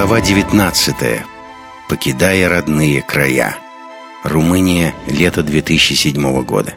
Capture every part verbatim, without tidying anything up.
Глава девятнадцатая. Покидая родные края. Румыния, лето две тысячи седьмого года.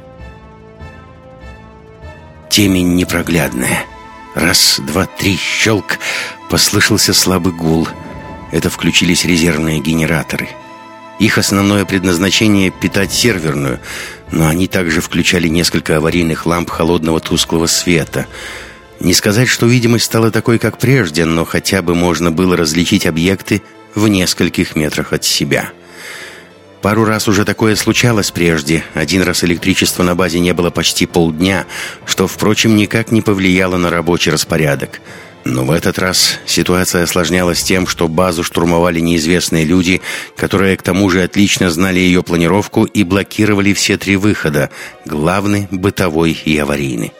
Темень непроглядная. Раз, два, три, щелк. Послышался слабый гул. Это включились резервные генераторы. Их основное предназначение — питать серверную, но они также включали несколько аварийных ламп холодного тусклого света. Не сказать, что видимость стала такой, как прежде, но хотя бы можно было различить объекты в нескольких метрах от себя. Пару раз уже такое случалось прежде. Один раз электричества на базе не было почти полдня, что, впрочем, никак не повлияло на рабочий распорядок. Но в этот раз ситуация осложнялась тем, что базу штурмовали неизвестные люди, которые к тому же отлично знали ее планировку и блокировали все три выхода — главный, бытовой и аварийный.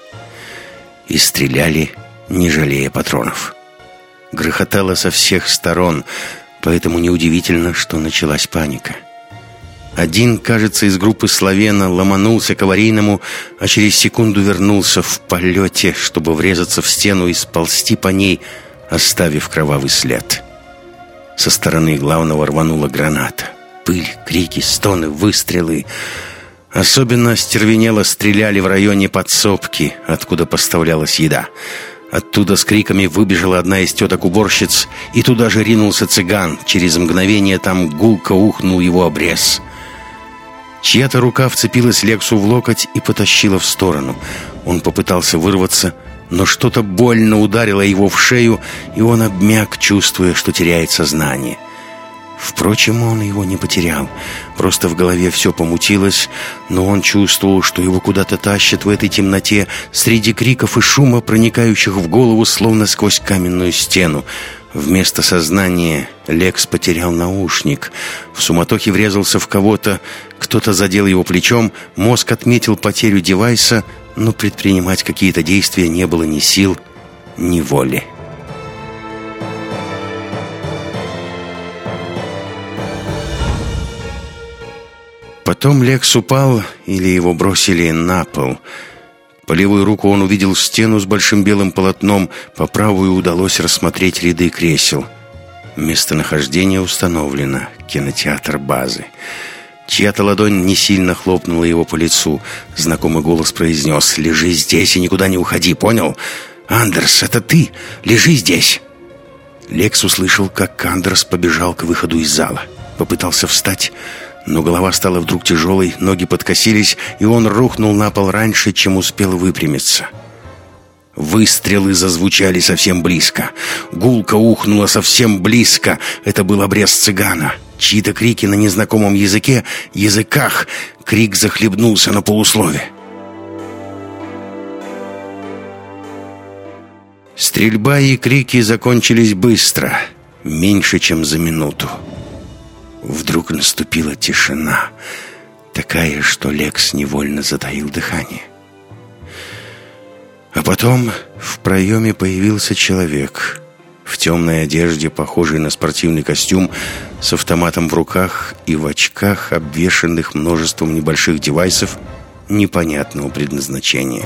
И стреляли, не жалея патронов. Грохотало со всех сторон, поэтому неудивительно, что началась паника. Один, кажется, из группы Славена ломанулся к аварийному, а через секунду вернулся в полете, чтобы врезаться в стену и сползти по ней, оставив кровавый след. Со стороны главного рванула граната. Пыль, крики, стоны, выстрелы. Особенно остервенело стреляли в районе подсобки, откуда поставлялась еда. Оттуда с криками выбежала одна из теток-уборщиц, и туда же ринулся цыган. Через мгновение там гулко ухнул его обрез. Чья-то рука вцепилась Лексу в локоть и потащила в сторону. Он попытался вырваться, но что-то больно ударило его в шею, и он обмяк, чувствуя, что теряет сознание. Впрочем, он его не потерял. Просто в голове все помутилось, но он чувствовал, что его куда-то тащат в этой темноте, среди криков и шума, проникающих в голову, словно сквозь каменную стену. Вместо сознания Лекс потерял наушник. В суматохе врезался в кого-то, кто-то задел его плечом, мозг отметил потерю девайса, но предпринимать какие-то действия не было ни сил, ни воли. Потом Лекс упал, или его бросили на пол. По левую руку он увидел стену с большим белым полотном, по правую удалось рассмотреть ряды кресел. Местонахождение установлено. Кинотеатр базы. Чья-то ладонь не сильно хлопнула его по лицу. Знакомый голос произнес: «Лежи здесь и никуда не уходи, понял? Андерс, это ты? Лежи здесь!» Лекс услышал, как Андерс побежал к выходу из зала. Попытался встать, но голова стала вдруг тяжелой, ноги подкосились, и он рухнул на пол раньше, чем успел выпрямиться. Выстрелы зазвучали совсем близко. Гулко ухнуло совсем близко. Это был обрез цыгана. Чьи-то крики на незнакомом языке, языках. Крик захлебнулся на полуслове. Стрельба и крики закончились быстро, меньше, чем за минуту. Вдруг наступила тишина, такая, что Лекс невольно затаил дыхание. А потом в проеме появился человек в темной одежде, похожей на спортивный костюм, с автоматом в руках и в очках, обвешанных множеством небольших девайсов непонятного предназначения.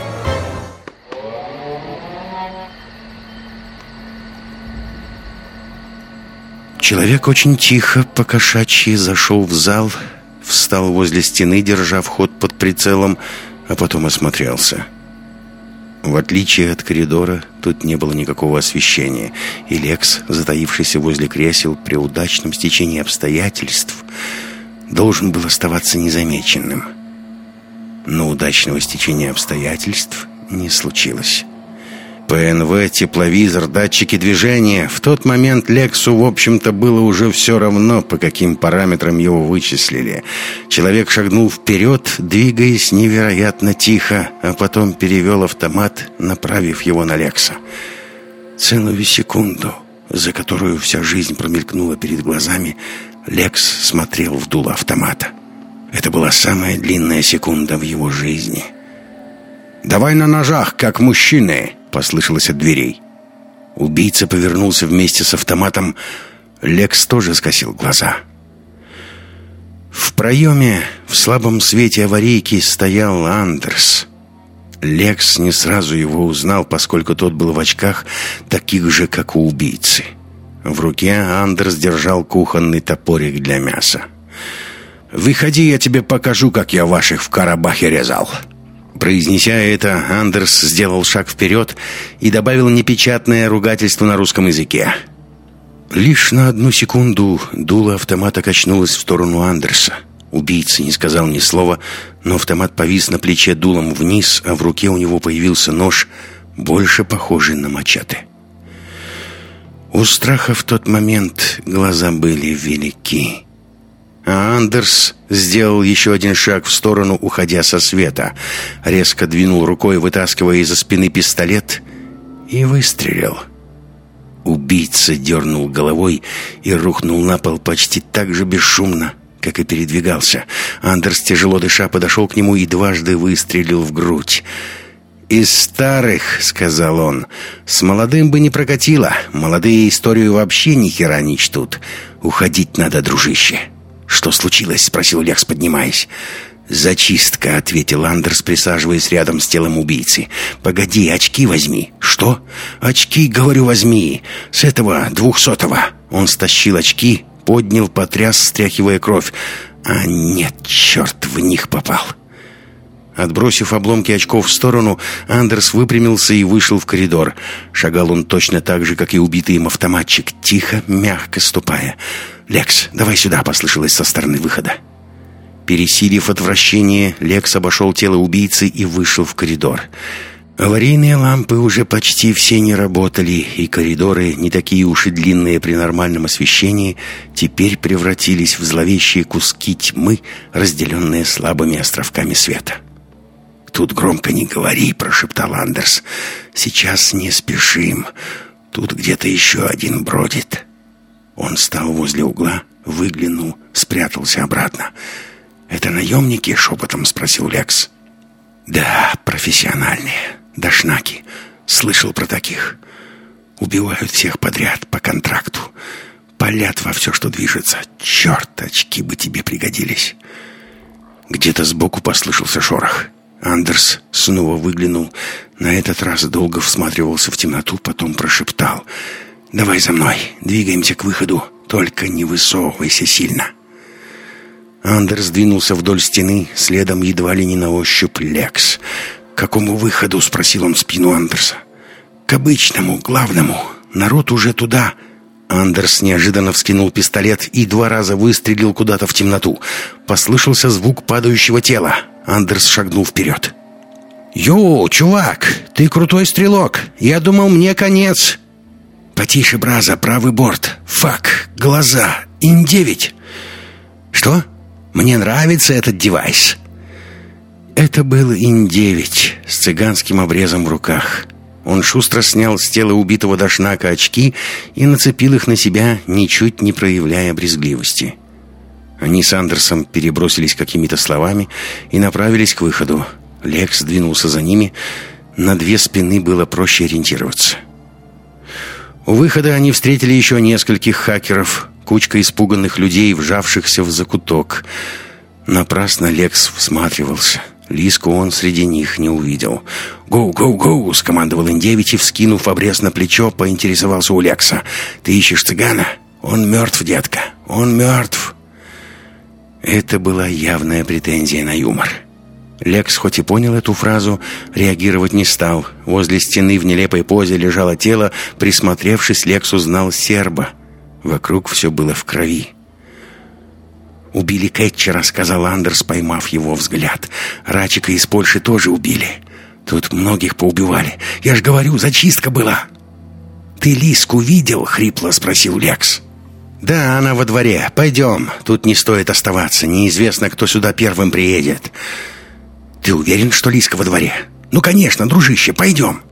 Человек очень тихо, по-кошачьи, зашел в зал, встал возле стены, держа вход под прицелом, а потом осмотрелся. В отличие от коридора, тут не было никакого освещения, и Лекс, затаившийся возле кресел при удачном стечении обстоятельств, должен был оставаться незамеченным. Но удачного стечения обстоятельств не случилось. ПНВ, тепловизор, датчики движения. В тот момент Лексу, в общем-то, было уже все равно, по каким параметрам его вычислили. Человек шагнул вперед, двигаясь невероятно тихо, а потом перевел автомат, направив его на Лекса. Целую секунду, за которую вся жизнь промелькнула перед глазами, Лекс смотрел в дуло автомата. Это была самая длинная секунда в его жизни. «Давай на ножах, как мужчины!» — послышалось от дверей. Убийца повернулся вместе с автоматом. Лекс тоже скосил глаза. В проеме, в слабом свете аварийки, стоял Андерс. Лекс не сразу его узнал, поскольку тот был в очках, таких же, как у убийцы. В руке Андерс держал кухонный топорик для мяса. «Выходи, я тебе покажу, как я ваших в Карабахе резал». Произнеся это, Андерс сделал шаг вперед и добавил непечатное ругательство на русском языке. Лишь на одну секунду дуло автомата качнулось в сторону Андерса. Убийца не сказал ни слова, но автомат повис на плече дулом вниз, а в руке у него появился нож, больше похожий на мачете. У страха в тот момент глаза были велики. А Андерс сделал еще один шаг в сторону, уходя со света. Резко двинул рукой, вытаскивая из-за спины пистолет, и выстрелил. Убийца дернул головой и рухнул на пол почти так же бесшумно, как и передвигался. Андерс, тяжело дыша, подошел к нему и дважды выстрелил в грудь. «Из старых», — сказал он, — «с молодым бы не прокатило. Молодые историю вообще ни хера не чтут. Уходить надо, дружище». «Что случилось?» — спросил Лекс, поднимаясь. «Зачистка», — ответил Андерс, присаживаясь рядом с телом убийцы. «Погоди, очки возьми». «Что?» «Очки, говорю, возьми. С этого двухсотого». Он стащил очки, поднял, потряс, стряхивая кровь. А нет, черт, в них попал. Отбросив обломки очков в сторону, Андерс выпрямился и вышел в коридор. Шагал он точно так же, как и убитый им автоматчик, тихо, мягко ступая. «Лекс, давай сюда», — послышалось со стороны выхода. Пересилив отвращение, Лекс обошел тело убийцы и вышел в коридор. Аварийные лампы уже почти все не работали, и коридоры, не такие уж и длинные при нормальном освещении, теперь превратились в зловещие куски тьмы, разделенные слабыми островками света. «Тут громко не говори», — прошептал Андерс. «Сейчас не спешим. Тут где-то еще один бродит». Он встал возле угла, выглянул, спрятался обратно. «Это наемники?» — шепотом спросил Лекс. «Да, профессиональные. Дашнаки. Слышал про таких. Убивают всех подряд, по контракту. Палят во все, что движется. Черт, очки бы тебе пригодились». Где-то сбоку послышался шорох. Андерс снова выглянул. На этот раз долго всматривался в темноту, потом прошептал: «Давай за мной, двигаемся к выходу, только не высовывайся сильно». Андерс двинулся вдоль стены, следом едва ли не на ощупь Лекс. «К какому выходу?» — спросил он в спину Андерса. «К обычному, главному. Народ уже туда». Андерс неожиданно вскинул пистолет и два раза выстрелил куда-то в темноту. Послышался звук падающего тела. Андерс шагнул вперед. «Йоу, чувак, ты крутой стрелок. Я думал, мне конец». «Потише, браза, правый борт. Фак, глаза, ин девять». «Что? Мне нравится этот девайс». Это был ин девять с цыганским обрезом в руках. Он шустро снял с тела убитого Дашнака очки и нацепил их на себя, ничуть не проявляя брезгливости. Они с Андерсом перебросились какими-то словами и направились к выходу. Лекс двинулся за ними. На две спины было проще ориентироваться. У выхода они встретили еще нескольких хакеров, кучка испуганных людей, вжавшихся в закуток. Напрасно Лекс всматривался. Лиску он среди них не увидел. «Гоу, гоу, гоу!» — скомандовал ин девять и, вскинув обрез на плечо, поинтересовался у Лекса. «Ты ищешь цыгана? Он мертв, детка, он мертв!» Это была явная претензия на юмор. Лекс, хоть и понял эту фразу, реагировать не стал. Возле стены в нелепой позе лежало тело. Присмотревшись, Лекс узнал серба. Вокруг все было в крови. «Убили Кетчера», — сказал Андерс, поймав его взгляд. «Рачика из Польши тоже убили. Тут многих поубивали. Я ж говорю, зачистка была». «Ты Лиску видел?» — хрипло спросил Лекс. «Да, она во дворе. Пойдем. Тут не стоит оставаться. Неизвестно, кто сюда первым приедет». «Ты уверен, что Лиска во дворе?» «Ну, конечно, дружище, пойдем».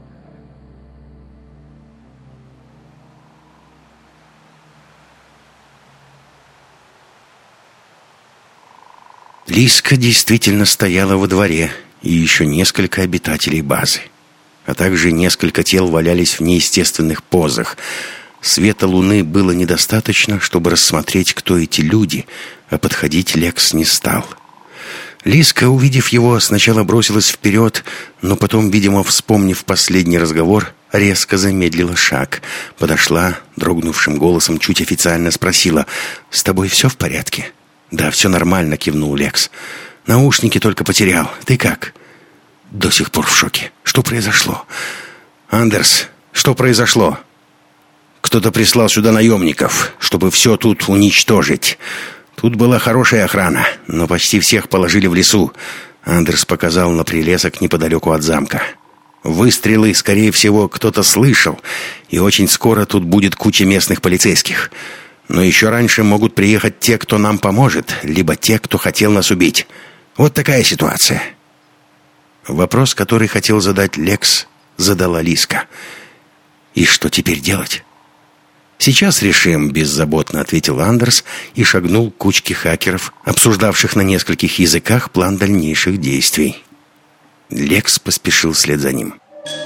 Лиска действительно стояла во дворе, и еще несколько обитателей базы. А также несколько тел валялись в неестественных позах. Света луны было недостаточно, чтобы рассмотреть, кто эти люди, а подходить Лекс не стал. Лиска, увидев его, сначала бросилась вперед, но потом, видимо, вспомнив последний разговор, резко замедлила шаг. Подошла, дрогнувшим голосом чуть официально спросила: «С тобой все в порядке?» «Да, все нормально», — кивнул Лекс. «Наушники только потерял. Ты как?» «До сих пор в шоке. Что произошло?» «Андерс, что произошло?» «Кто-то прислал сюда наемников, чтобы все тут уничтожить. Тут была хорошая охрана, но почти всех положили в лесу». Андерс показал на прилесок неподалеку от замка. «Выстрелы, скорее всего, кто-то слышал, и очень скоро тут будет куча местных полицейских. Но еще раньше могут приехать те, кто нам поможет, либо те, кто хотел нас убить. Вот такая ситуация». Вопрос, который хотел задать Лекс, задала Лиска. «И что теперь делать?» «Сейчас решим», — беззаботно ответил Андерс и шагнул к кучке хакеров, обсуждавших на нескольких языках план дальнейших действий. Лекс поспешил вслед за ним.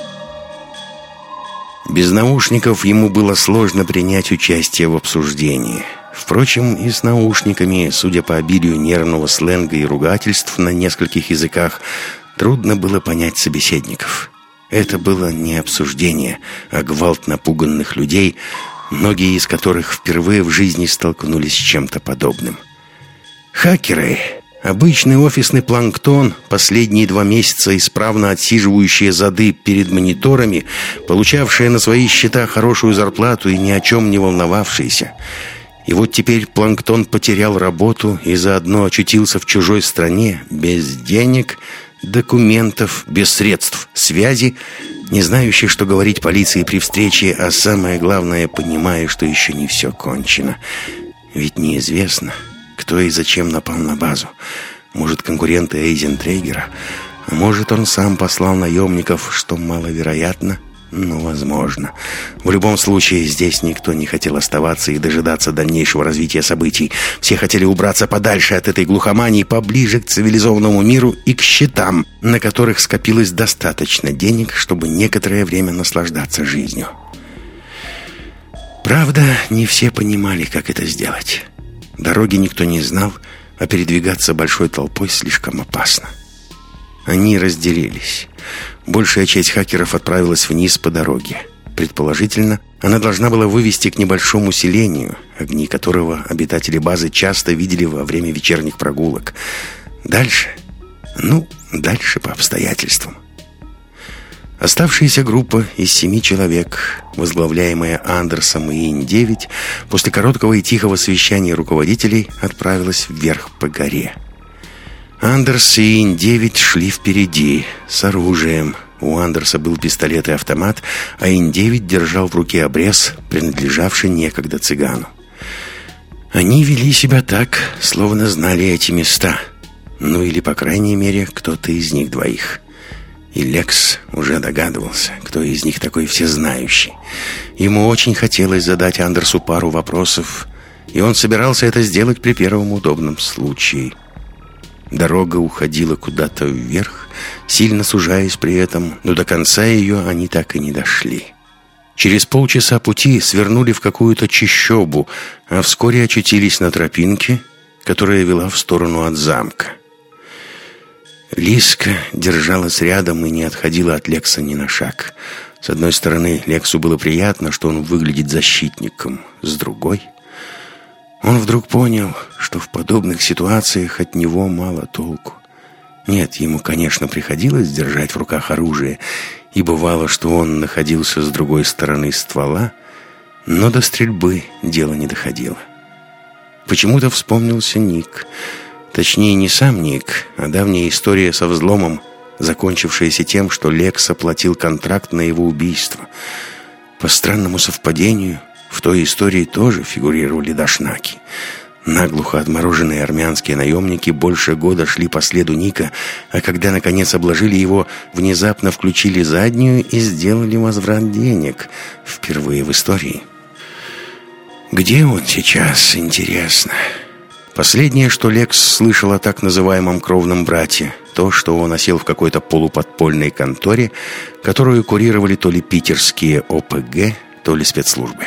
Без наушников ему было сложно принять участие в обсуждении. Впрочем, и с наушниками, судя по обилию нервного сленга и ругательств на нескольких языках, трудно было понять собеседников. Это было не обсуждение, а гвалт напуганных людей, многие из которых впервые в жизни столкнулись с чем-то подобным. Хакеры, обычный офисный планктон, последние два месяца исправно отсиживающие зады перед мониторами, получавшие на свои счета хорошую зарплату и ни о чем не волновавшиеся. И вот теперь планктон потерял работу и заодно очутился в чужой стране, без денег, документов, без средств связи, не знающий, что говорить полиции при встрече, а самое главное, понимая, что еще не все кончено. Ведь неизвестно, кто и зачем напал на базу. Может, конкуренты Эйзентрейгера, а может, он сам послал наемников, что маловероятно, но возможно. В любом случае, здесь никто не хотел оставаться и дожидаться дальнейшего развития событий. Все хотели убраться подальше от этой глухомании, поближе к цивилизованному миру и к счетам, на которых скопилось достаточно денег, чтобы некоторое время наслаждаться жизнью. Правда, не все понимали, как это сделать. Дороги никто не знал, а передвигаться большой толпой слишком опасно. Они разделились. Большая часть хакеров отправилась вниз по дороге. Предположительно, она должна была вывести к небольшому селению, огни которого обитатели базы часто видели во время вечерних прогулок. Дальше? Ну, дальше по обстоятельствам. Оставшаяся группа из семи человек, возглавляемая Андерсом и Ин девять, после короткого и тихого совещания руководителей отправилась вверх по горе. Андерс и Ин девять шли впереди, с оружием. У Андерса был пистолет и автомат, а Ин девять держал в руке обрез, принадлежавший некогда цыгану. Они вели себя так, словно знали эти места. Ну или, по крайней мере, кто-то из них двоих. И Лекс уже догадывался, кто из них такой всезнающий. Ему очень хотелось задать Андерсу пару вопросов, и он собирался это сделать при первом удобном случае. Дорога уходила куда-то вверх, сильно сужаясь при этом, но до конца ее они так и не дошли. Через полчаса пути свернули в какую-то чащобу, а вскоре очутились на тропинке, которая вела в сторону от замка. Лиска держалась рядом и не отходила от Лекса ни на шаг. С одной стороны, Лексу было приятно, что он выглядит защитником. С другой, он вдруг понял, что в подобных ситуациях от него мало толку. Нет, ему, конечно, приходилось держать в руках оружие, и бывало, что он находился с другой стороны ствола, но до стрельбы дело не доходило. Почему-то вспомнился Ник. Точнее, не сам Ник, а давняя история со взломом, закончившаяся тем, что Лекс оплатил контракт на его убийство. По странному совпадению, в той истории тоже фигурировали дашнаки. Наглухо отмороженные армянские наемники больше года шли по следу Ника, а когда, наконец, обложили его, внезапно включили заднюю и сделали возврат денег. Впервые в истории. Где он сейчас, интересно? Последнее, что Лекс слышал о так называемом кровном брате, то, что он осел в какой-то полуподпольной конторе, которую курировали то ли питерские О П Г, то ли спецслужбы.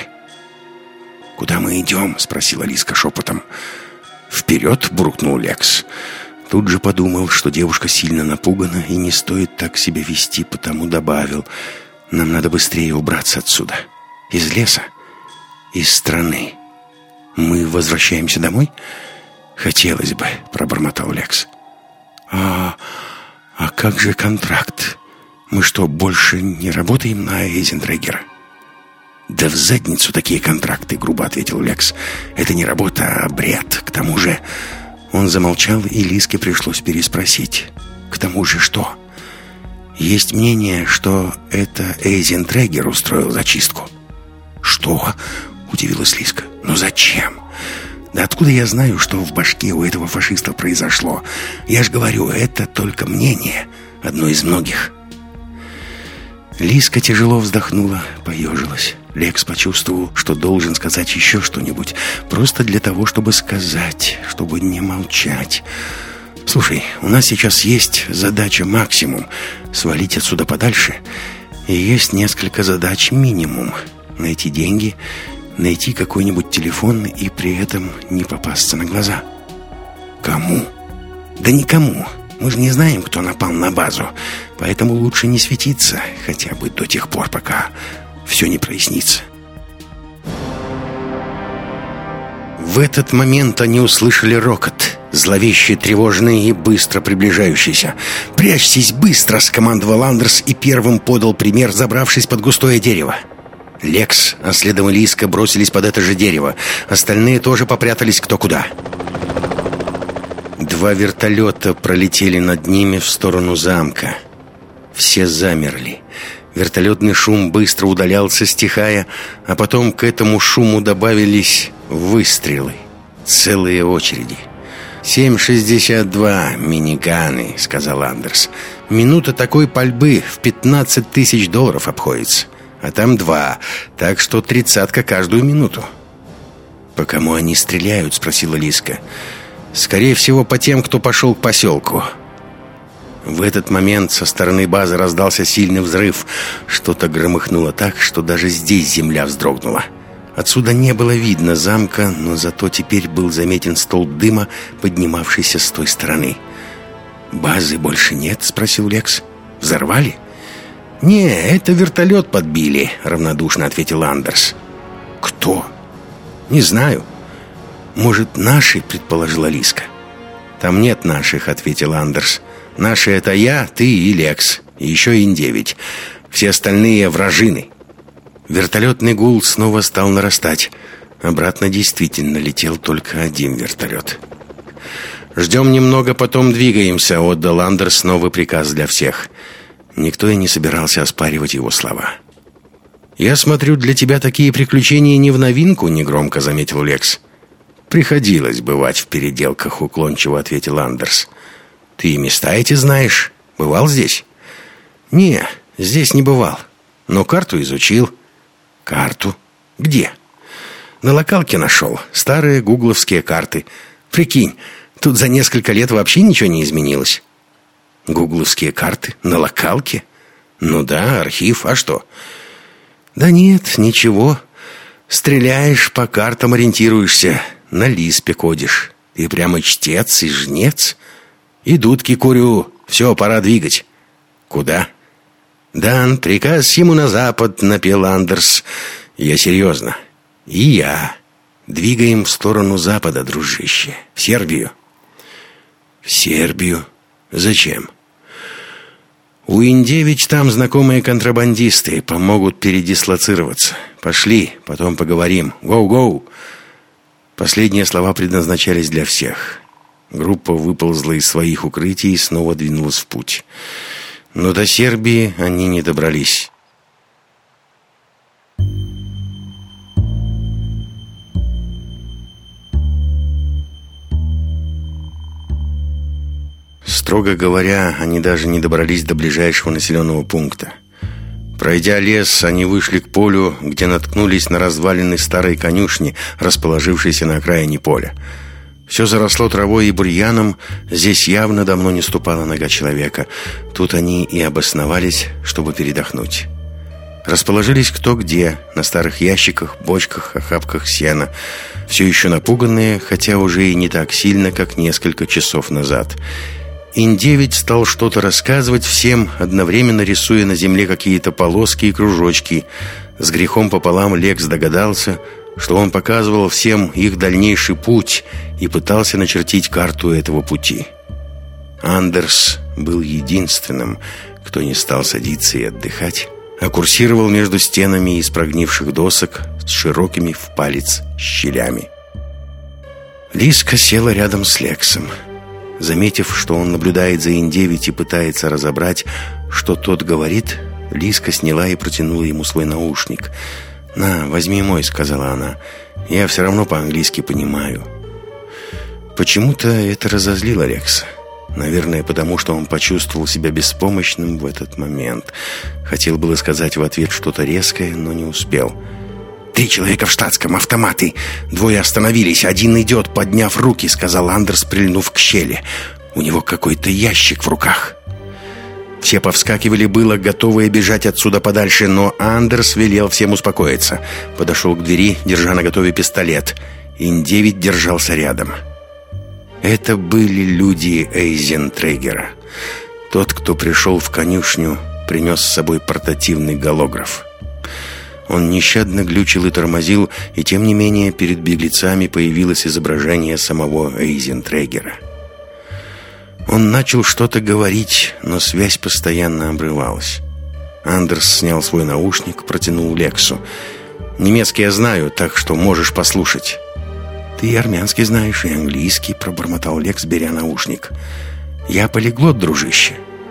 «Куда мы идем?» — спросила Лиска шепотом. «Вперед!» — буркнул Лекс. Тут же подумал, что девушка сильно напугана и не стоит так себя вести, потому добавил: нам надо быстрее убраться отсюда. Из леса, из страны. Мы возвращаемся домой? Хотелось бы, пробормотал Лекс. А, а как же контракт? Мы что, больше не работаем на Эйзентрегера? Да в задницу такие контракты, грубо ответил Лекс. Это не работа, а бред. К тому же... Он замолчал, и Лиске пришлось переспросить. К тому же что? Есть мнение, что это Эйзентрегер устроил зачистку. Что? Удивилась Лиска. Но зачем? Да откуда я знаю, что в башке у этого фашиста произошло? Я ж говорю, это только мнение. Одно из многих. Лиска тяжело вздохнула, поежилась. Лекс почувствовал, что должен сказать еще что-нибудь. Просто для того, чтобы сказать, чтобы не молчать. «Слушай, у нас сейчас есть задача максимум — свалить отсюда подальше. И есть несколько задач минимум — найти деньги, найти какой-нибудь телефон и при этом не попасться на глаза». «Кому?» «Да никому. Мы же не знаем, кто напал на базу. Поэтому лучше не светиться, хотя бы до тех пор, пока все не прояснится». В этот момент они услышали рокот, зловещий, тревожный и быстро приближающийся. «Прячьтесь быстро!» — скомандовал Андерс и первым подал пример, забравшись под густое дерево. Лекс, а следом и Лиска бросились под это же дерево. Остальные тоже попрятались кто куда. Два вертолета пролетели над ними в сторону замка. Все замерли. Вертолетный шум быстро удалялся, стихая, а потом к этому шуму добавились выстрелы. Целые очереди. «семь шестьдесят два, миниганы», — сказал Андерс. «Минута такой пальбы в пятнадцать тысяч долларов обходится. А там два, так что тридцатка каждую минуту». «По кому они стреляют?» — спросила Лиска. «Скорее всего, по тем, кто пошел к поселку». В этот момент со стороны базы раздался сильный взрыв. Что-то громыхнуло так, что даже здесь земля вздрогнула. Отсюда не было видно замка, но зато теперь был заметен столб дыма, поднимавшийся с той стороны. «Базы больше нет?» — спросил Лекс. «Взорвали?» «Не, это вертолет подбили», — равнодушно ответил Андерс. «Кто?» «Не знаю». «Может, наши?» — предположила Лиска. «Там нет наших», — ответил Андерс. «Наши — это я, ты и Лекс, и еще Ин девять. Все остальные — вражины». Вертолетный гул снова стал нарастать. Обратно действительно летел только один вертолет. «Ждем немного, потом двигаемся», — отдал Андерс новый приказ для всех. Никто и не собирался оспаривать его слова. «Я смотрю, для тебя такие приключения не в новинку», — негромко заметил Лекс. «Приходилось бывать в переделках», — уклончиво ответил Андерс. «Ты места эти знаешь? Бывал здесь?» «Не, здесь не бывал, но карту изучил». «Карту? Где?» «На локалке нашел. Старые гугловские карты. Прикинь, тут за несколько лет вообще ничего не изменилось». «Гугловские карты? На локалке?» «Ну да, архив. А что?» «Да нет, ничего. Стреляешь, по картам ориентируешься, на лиспе кодишь. Ты прямо чтец и жнец. И дудки курю. Все, пора двигать». «Куда?» «Дан, приказ ему на запад», — напел Андерс. «Я серьезно». «И я. Двигаем в сторону запада, дружище. В Сербию». «В Сербию? Зачем?» «У Ин девять там знакомые контрабандисты. Помогут передислоцироваться. Пошли, потом поговорим. Гоу-гоу». Последние слова предназначались для всех. Группа выползла из своих укрытий и снова двинулась в путь. Но до Сербии они не добрались. Строго говоря, они даже не добрались до ближайшего населенного пункта. Пройдя лес, они вышли к полю, где наткнулись на развалины старой конюшни, расположившейся на окраине поля. Все заросло травой и бурьяном, здесь явно давно не ступала нога человека. Тут они и обосновались, чтобы передохнуть. Расположились кто где, на старых ящиках, бочках, охапках сена. Все еще напуганные, хотя уже и не так сильно, как несколько часов назад. ин девять стал что-то рассказывать всем, одновременно рисуя на земле какие-то полоски и кружочки. С грехом пополам Лекс догадался, что он показывал всем их дальнейший путь и пытался начертить карту этого пути. Андерс был единственным, кто не стал садиться и отдыхать, а курсировал между стенами из прогнивших досок с широкими в палец щелями. Лиска села рядом с Лексом. Заметив, что он наблюдает за ин девять и пытается разобрать, что тот говорит, Лиска сняла и протянула ему свой наушник. «На, возьми мой», — сказала она. «Я все равно по-английски понимаю». Почему-то это разозлило Лекса. Наверное, потому что он почувствовал себя беспомощным в этот момент. Хотел было сказать в ответ что-то резкое, но не успел. «Три человека в штатском, автоматы. Двое остановились, один идет, подняв руки», — сказал Андерс, прильнув к щели. «У него какой-то ящик в руках». Все повскакивали было, готовые бежать отсюда подальше, но Андерс велел всем успокоиться. Подошел к двери, держа наготове пистолет. ин девять держался рядом. Это были люди Эйзентрегера. Тот, кто пришел в конюшню, принес с собой портативный голограф. Он нещадно глючил и тормозил, и тем не менее перед беглецами появилось изображение самого Эйзентрегера. Он начал что-то говорить, но связь постоянно обрывалась. Андерс снял свой наушник, протянул Лексу. «Немецкий я знаю, так что можешь послушать». «Ты и армянский знаешь, и английский», — пробормотал Лекс, беря наушник. «Я полиглот, дружище».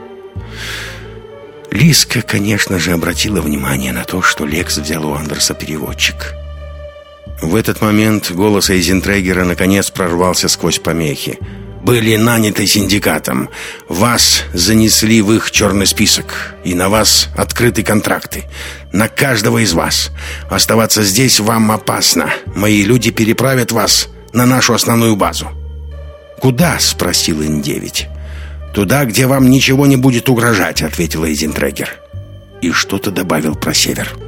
Лиска, конечно же, обратила внимание на то, что Лекс взял у Андерса переводчик. В этот момент голос Эйзентрегера наконец прорвался сквозь помехи. «Были наняты синдикатом. Вас занесли в их черный список. И на вас открыты контракты. На каждого из вас. Оставаться здесь вам опасно. Мои люди переправят вас на нашу основную базу». «Куда?» — спросил ин девять. «Туда, где вам ничего не будет угрожать», — ответил Эйзентрегер. И что-то добавил про север.